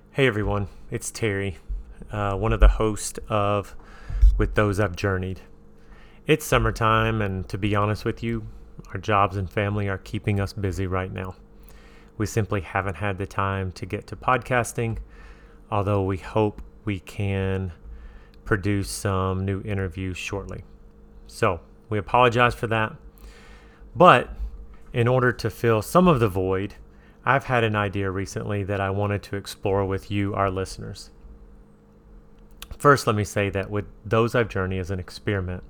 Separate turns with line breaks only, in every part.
Hey everyone, it's Terry, one of the hosts of With Those I've Journeyed. It's summertime, and to be honest with you, our jobs and family are keeping us busy right now. We simply haven't had the time to get to podcasting, although we hope we can produce some new interviews shortly. So, we apologize for that. But in order to fill some of the void, I've had an idea recently that I wanted to explore with you, our listeners. First, let me say that With Those I've Journeyed is an experiment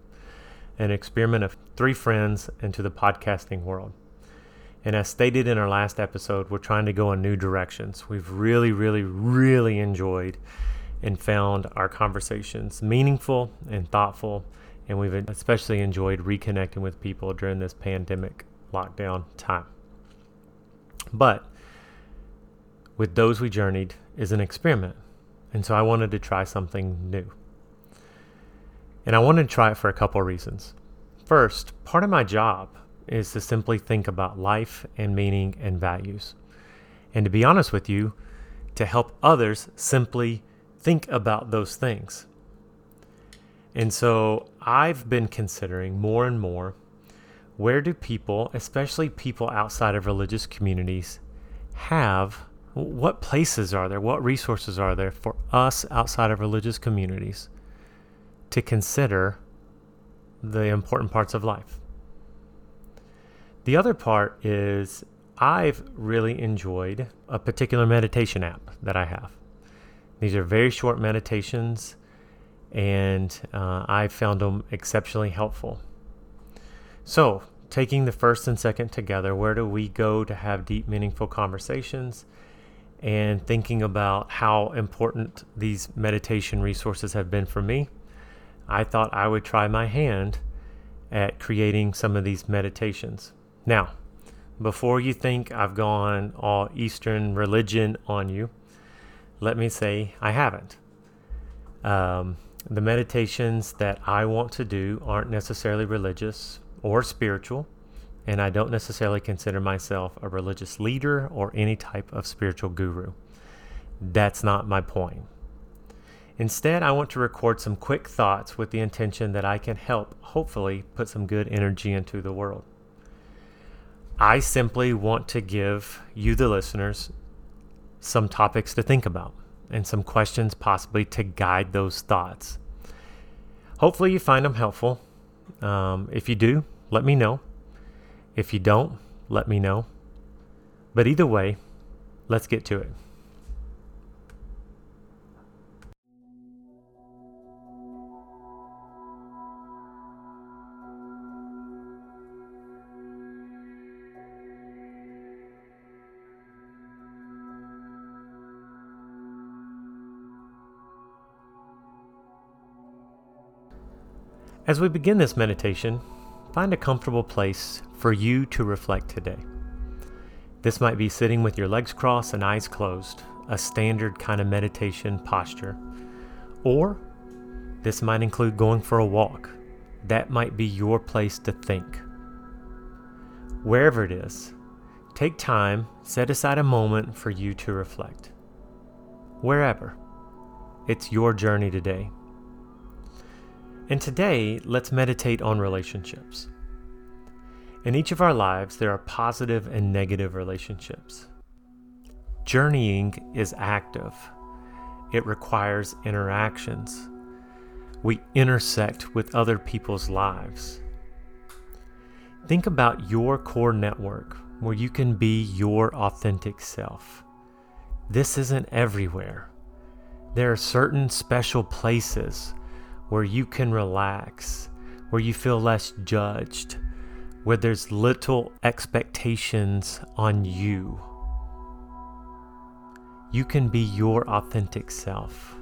of three friends into the podcasting world. And as stated in our last episode, we're trying to go in new directions. We've really enjoyed and found our conversations meaningful and thoughtful, and we've especially enjoyed reconnecting with people during this pandemic lockdown time. But With Those We Journeyed is an experiment, and so I wanted to try something new. And I wanted to try it for a couple of reasons. First, part of my job is to simply think about life and meaning and values. And to be honest with you, to help others simply think about those things. And so I've been considering more and more, where do people, especially people outside of religious communities, what places are there, what resources are there for us outside of religious communities to consider the important parts of life? The other part is I've really enjoyed a particular meditation app that I have. These are very short meditations, and I found them exceptionally helpful. So, taking the first and second together, where do we go to have deep, meaningful conversations? And thinking about how important these meditation resources have been for me, I thought I would try my hand at creating some of these meditations. Now, before you think I've gone all Eastern religion on you, let me say I haven't. The meditations that I want to do aren't necessarily religious or spiritual, and I don't necessarily consider myself a religious leader or any type of spiritual guru. That's not my point. Instead, I want to record some quick thoughts with the intention that I can help, hopefully, put some good energy into the world. I simply want to give you, the listeners, some topics to think about and some questions possibly to guide those thoughts. Hopefully you find them helpful. If you do, let me know. If you don't, let me know. But either way, let's get to it. As we begin this meditation, find a comfortable place for you to reflect today. This might be sitting with your legs crossed and eyes closed, a standard kind of meditation posture. Or this might include going for a walk. That might be your place to think. Wherever it is, take time, set aside a moment for you to reflect. Wherever. It's your journey today. And today, let's meditate on relationships. In each of our lives, there are positive and negative relationships. Journeying is active. It requires interactions. We intersect with other people's lives. Think about your core network where you can be your authentic self. This isn't everywhere. There are certain special places where you can relax, where you feel less judged, where there's little expectations on you. You can be your authentic self.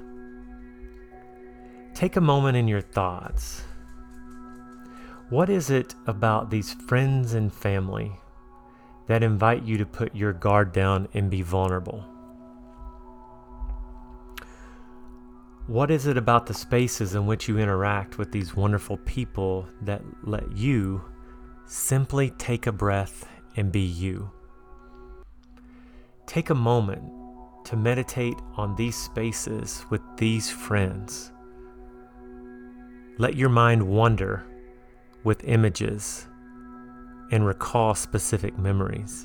Take a moment in your thoughts. What is it about these friends and family that invite you to put your guard down and be vulnerable? What is it about the spaces in which you interact with these wonderful people that let you simply take a breath and be you? Take a moment to meditate on these spaces with these friends. Let your mind wander with images and recall specific memories.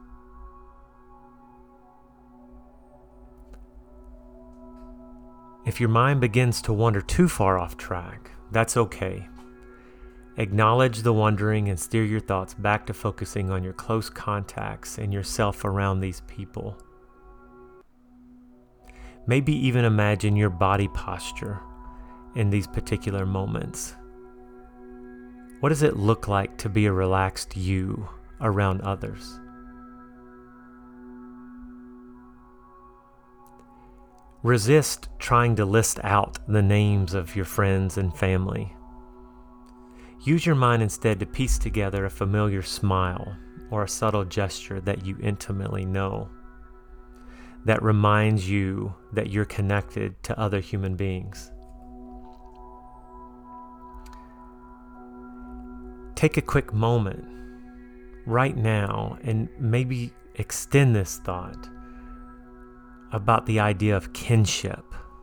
If your mind begins to wander too far off track, that's okay. Acknowledge the wandering and steer your thoughts back to focusing on your close contacts and yourself around these people. Maybe even imagine your body posture in these particular moments. What does it look like to be a relaxed you around others? Resist trying to list out the names of your friends and family. Use your mind instead to piece together a familiar smile or a subtle gesture that you intimately know, that reminds you that you're connected to other human beings. Take a quick moment right now and maybe extend this thought about the idea of kinship.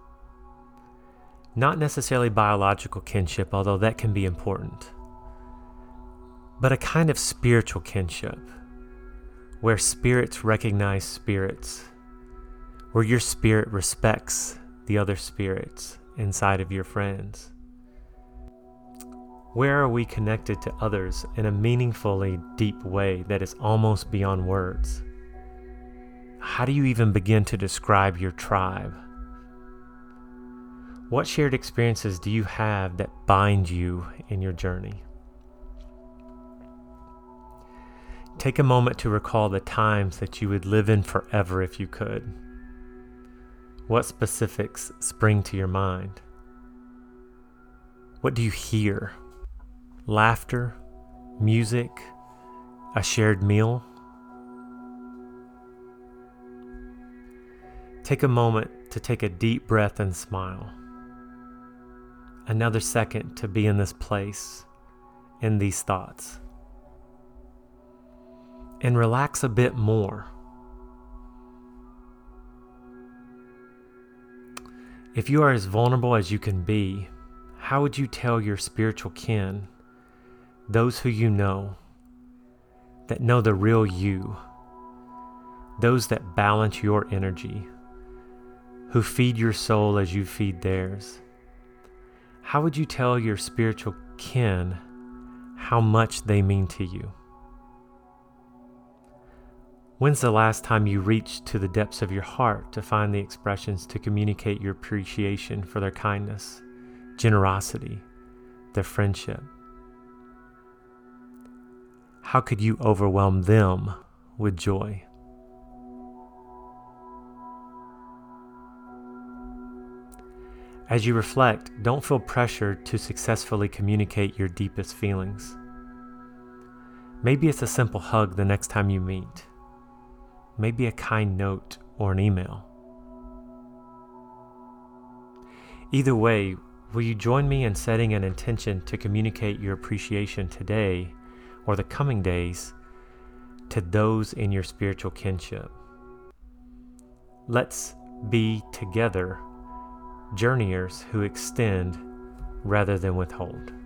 Not necessarily biological kinship, although that can be important, but a kind of spiritual kinship where spirits recognize spirits, where your spirit respects the other spirits inside of your friends. Where are we connected to others in a meaningfully deep way that is almost beyond words? How do you even begin to describe your tribe? What shared experiences do you have that bind you in your journey? Take a moment to recall the times that you would live in forever if you could. What specifics spring to your mind? What do you hear? Laughter, music, a shared meal? Take a moment to take a deep breath and smile. Another second to be in this place, in these thoughts. And relax a bit more. If you are as vulnerable as you can be, how would you tell your spiritual kin, those who you know, that know the real you, those that balance your energy, who feed your soul as you feed theirs? How would you tell your spiritual kin how much they mean to you? When's the last time you reached to the depths of your heart to find the expressions to communicate your appreciation for their kindness, generosity, their friendship? How could you overwhelm them with joy? As you reflect, don't feel pressured to successfully communicate your deepest feelings. Maybe it's a simple hug the next time you meet. Maybe a kind note or an email. Either way, will you join me in setting an intention to communicate your appreciation today or the coming days to those in your spiritual kinship? Let's be together journeyers who extend rather than withhold.